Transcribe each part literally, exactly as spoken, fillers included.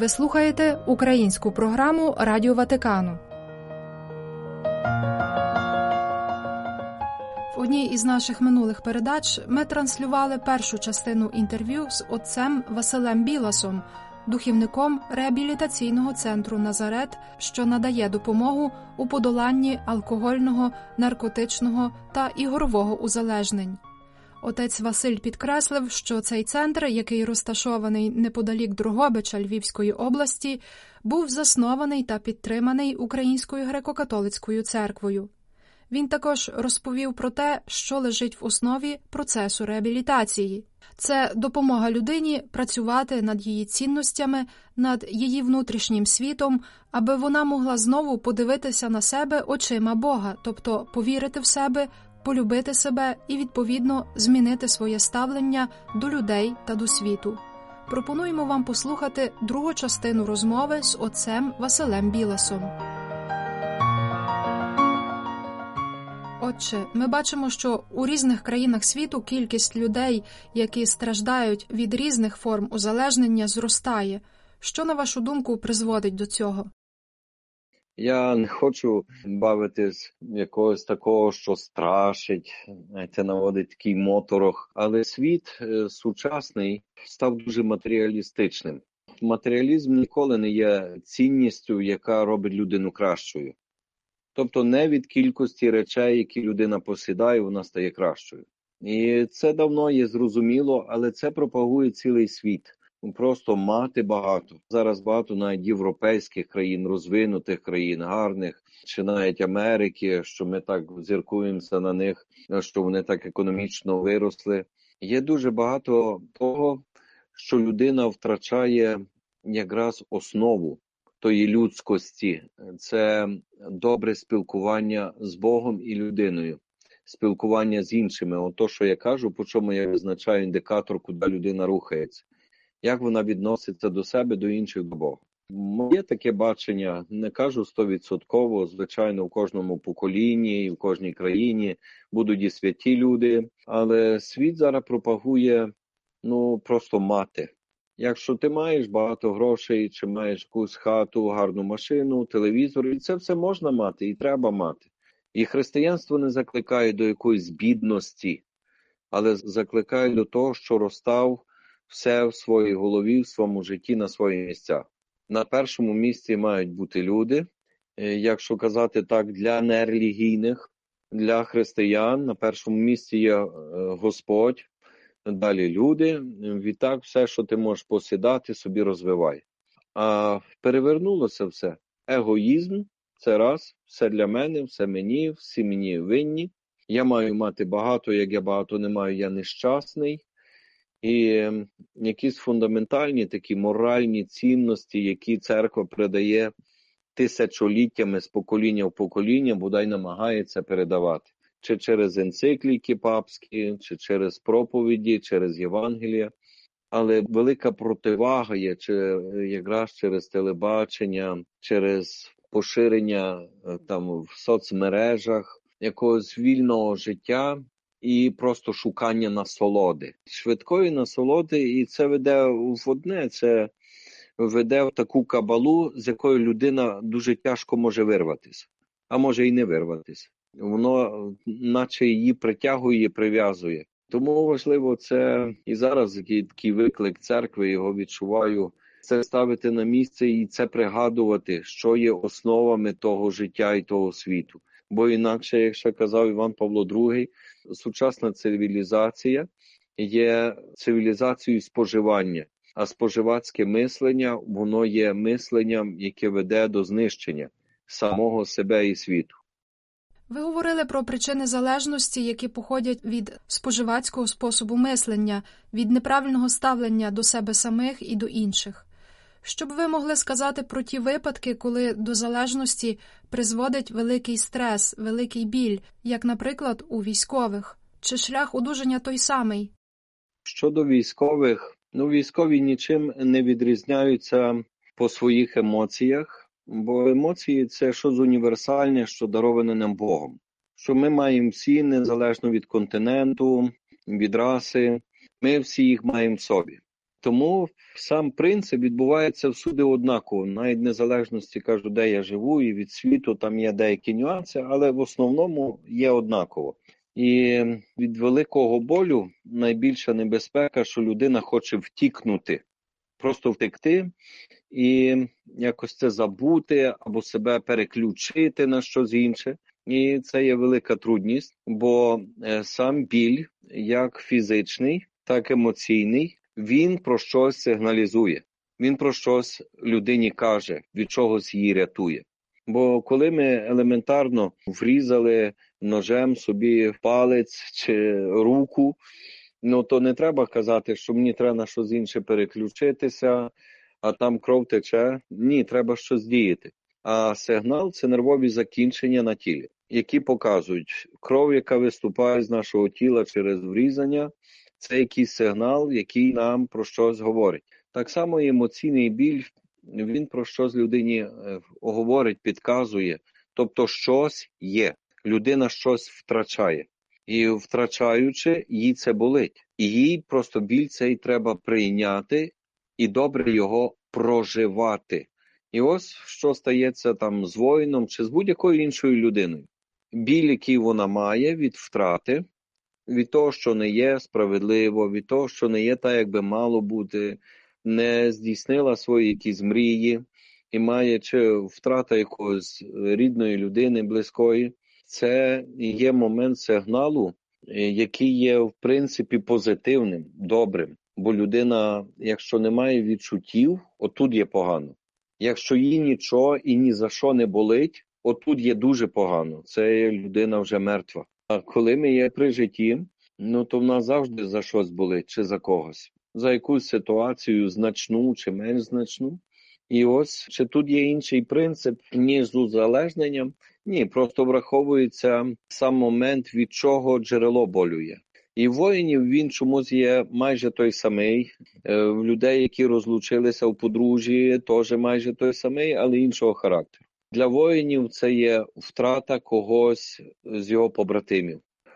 Ви слухаєте українську програму Радіо Ватикану. В одній із наших минулих передач ми транслювали першу частину інтерв'ю з отцем Василем Біласом, духівником реабілітаційного центру «Назарет», що надає допомогу у подоланні алкогольного, наркотичного та ігрового узалежнень. Отець Василь підкреслив, що цей центр, який розташований неподалік Дрогобича Львівської області, був заснований та підтриманий Українською греко-католицькою церквою. Він також розповів про те, що лежить в основі процесу реабілітації. Це допомога людині працювати над її цінностями, над її внутрішнім світом, аби вона могла знову подивитися на себе очима Бога, тобто повірити в себе, полюбити себе і, відповідно, змінити своє ставлення до людей та до світу. Пропонуємо вам послухати другу частину розмови з отцем Василем Біласом. Отче, ми бачимо, що у різних країнах світу кількість людей, які страждають від різних форм узалежнення, зростає. Що, на вашу думку, призводить до цього? Я не хочу бавитись якогось такого, що страшить, це наводить такий моторох. Але світ е, сучасний став дуже матеріалістичним. Матеріалізм ніколи не є цінністю, яка робить людину кращою. Тобто не від кількості речей, які людина посідає, вона стає кращою. І це давно є зрозуміло, але це пропагує цілий світ. Просто мати багато. Зараз багато навіть європейських країн, розвинутих країн, гарних, чи навіть Америки, що ми так зіркуємося на них, що вони так економічно виросли. Є дуже багато того, що людина втрачає якраз основу тої людськості. Це добре спілкування з Богом і людиною, спілкування з іншими. Ото, що я кажу, по чому я визначаю індикатор, куди людина рухається. Як вона відноситься до себе, до інших, до Бога. Моє таке бачення, не кажу стовідсотково, звичайно, в кожному поколінні і в кожній країні будуть і святі люди, але світ зараз пропагує, ну, просто мати. Якщо ти маєш багато грошей, чи маєш якусь хату, гарну машину, телевізор, і це все можна мати, і треба мати. І християнство не закликає до якоїсь бідності, але закликає до того, що розстав все в своїй голові, в своєму житті на свої місця. На першому місці мають бути люди, якщо казати так, для нерелігійних, для християн, на першому місці є Господь, далі люди, відтак все, що ти можеш посідати, собі розвивай. А перевернулося все. Егоїзм – це раз, все для мене, все мені, всі мені винні. Я маю мати багато, як я багато не маю, я нещасний. І якісь фундаментальні такі моральні цінності, які церква передає тисячоліттями з покоління в покоління, бодай намагається передавати. Чи через енцикліки папські, чи через проповіді, через Євангелія. Але велика противага є чи якраз через телебачення, через поширення там в соцмережах якогось вільного життя і просто шукання насолоди. Швидкої насолоди, і це веде в одне, це веде в таку кабалу, з якої людина дуже тяжко може вирватися, а може і не вирватися. Воно наче її притягує, прив'язує. Тому важливо це, і зараз який такий виклик церкви, його відчуваю, це ставити на місце і це пригадувати, що є основами того життя і того світу. Бо інакше, якщо казав Іван Павло другий, сучасна цивілізація є цивілізацією споживання, а споживацьке мислення, воно є мисленням, яке веде до знищення самого себе і світу. Ви говорили про причини залежності, які походять від споживацького способу мислення, від неправильного ставлення до себе самих і до інших. Що б ви могли сказати про ті випадки, коли до залежності призводить великий стрес, великий біль, як, наприклад, у військових? Чи шлях одужання той самий? Щодо військових, ну, військові нічим не відрізняються по своїх емоціях, бо емоції – це щось універсальне, що дароване нам Богом. Що ми маємо всі, незалежно від континенту, від раси, ми всі їх маємо в собі. Тому сам принцип відбувається всюди однаково, навіть в незалежності, кажу, де я живу, і від світу там є деякі нюанси, але в основному є однаково. І від великого болю найбільша небезпека, що людина хоче втікнути, просто втекти і якось це забути або себе переключити на щось інше. І це є велика трудність, бо сам біль, як фізичний, так і емоційний, він про щось сигналізує. Він про щось людині каже, від чогось її рятує. Бо коли ми елементарно врізали ножем собі в палець чи руку, ну то не треба казати, що мені треба на щось інше переключитися, а там кров тече. Ні, треба щось діяти. А сигнал – це нервові закінчення на тілі, які показують, кров, яка виступає з нашого тіла через врізання, це якийсь сигнал, який нам про щось говорить. Так само і емоційний біль, він про щось людині говорить, підказує. Тобто щось є, людина щось втрачає. І втрачаючи, їй це болить. І їй просто біль цей треба прийняти і добре його проживати. І ось що стається там з воїном чи з будь-якою іншою людиною. Біль, який вона має від втрати, від того, що не є справедливо, від того, що не є так, як би мало бути, не здійснила свої якісь мрії і має чи втрата якоїсь рідної людини близької. Це є момент сигналу, який є в принципі позитивним, добрим. Бо людина, якщо не має відчуттів, отут є погано. Якщо їй нічого і ні за що не болить, отут є дуже погано. Це людина вже мертва. А коли ми є при житті, ну то в нас завжди за щось болить, чи за когось. За якусь ситуацію значну чи менш значну. І ось, чи тут є інший принцип, ніж з узалежненням? Ні, просто враховується сам момент, від чого джерело болю є. І в воїнів він чомусь є майже той самий. В людей, які розлучилися в подружжі, теж майже той самий, але іншого характеру. Для воїнів це є втрата когось з його побратимів,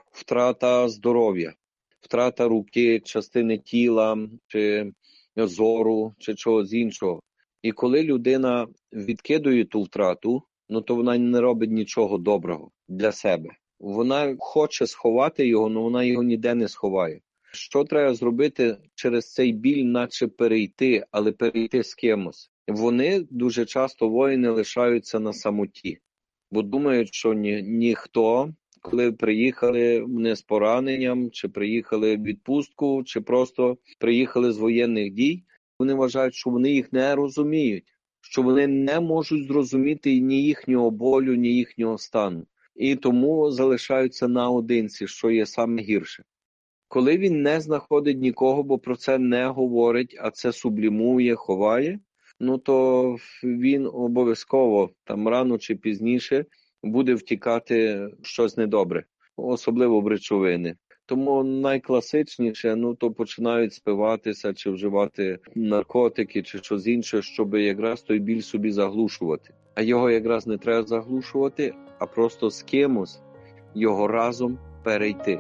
втрата здоров'я, втрата руки, частини тіла, чи зору, чи чогось іншого. І коли людина відкидує ту втрату, ну то вона не робить нічого доброго для себе. Вона хоче сховати його, але вона його ніде не сховає. Що треба зробити через цей біль, наче перейти, але перейти з кимось? Вони дуже часто, воїни, лишаються на самоті, бо думають, що ні, ніхто, коли приїхали вони з пораненням, чи приїхали в відпустку, чи просто приїхали з воєнних дій, вони вважають, що вони їх не розуміють, що вони не можуть зрозуміти ні їхнього болю, ні їхнього стану. І тому залишаються наодинці, що є саме гірше. Коли він не знаходить нікого, бо про це не говорить, а це сублімує, ховає, ну то він обов'язково, там рано чи пізніше, буде втікати щось недобре, особливо в речовини. Тому найкласичніше, ну то починають спиватися чи вживати наркотики чи щось інше, щоб якраз той біль собі заглушувати. А його якраз не треба заглушувати, а просто з кимось його разом перейти.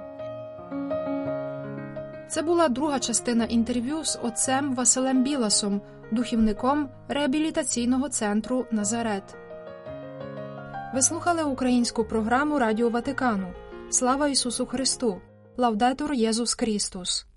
Це була друга частина інтерв'ю з отцем Василем Біласом, духівником реабілітаційного центру «Назарет». Ви слухали українську програму Радіо Ватикану. Слава Ісусу Христу! Лаудетур Єсус Христос!